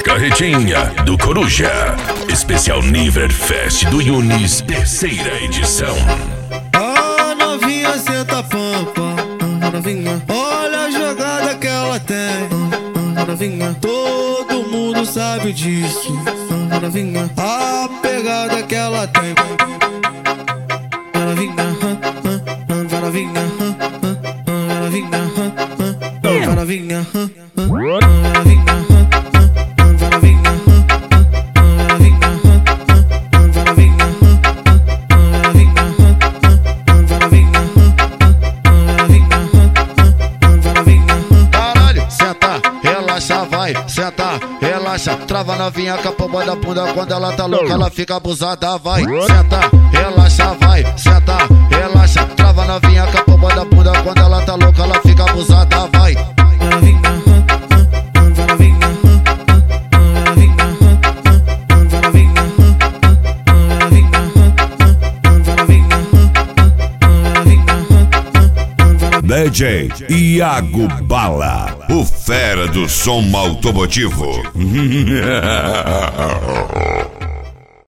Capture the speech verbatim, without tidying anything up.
Carretinha do Coruja. Especial Niver Fest do Yunis, terceira edição. A novinha senta pampa, novinha. Olha a jogada que ela tem, novinha. Todo mundo sabe disso, novinha. A pegada que ela tem, novinha. Novinha, novinha, novinha, novinha. Vai, senta, relaxa, trava novinha com a pomba da bunda. Quando ela tá louca, ela fica abusada. Vai, senta, relaxa, vai, senta, relaxa, trava novinha com a pomba da bunda. Quando ela tá louca, ela fica abusada. Vai. D J Iago Bala, o fera do som automotivo.